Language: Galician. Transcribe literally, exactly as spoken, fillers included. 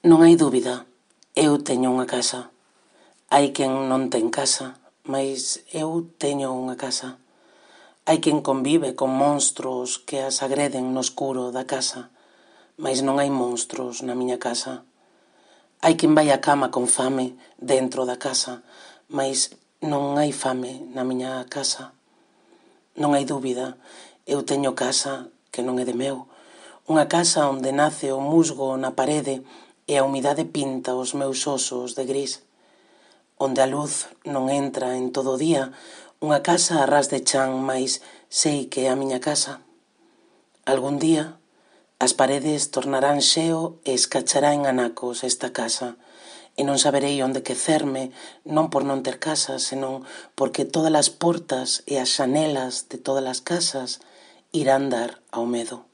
Non hai dúbida, eu teño unha casa. Hai quen non ten casa, mais eu teño unha casa. Hai quen convive con monstros que as agreden no escuro da casa, mais non hai monstros na miña casa. Hai quen vai á cama con fame dentro da casa, mais non hai fame na miña casa. Non hai dúbida, eu teño casa que non é de meu, unha casa onde nace o musgo na parede e a humidade pinta os meus osos de gris, onde a luz non entra en todo o día, unha casa a ras de chan, mais sei que é a miña casa. Algún día as paredes tornarán xeo e escachará en anacos esta casa, e non saberei onde quecerme, non por non ter casa, senón porque todas as portas e as xanelas de todas as casas irán dar ao medo.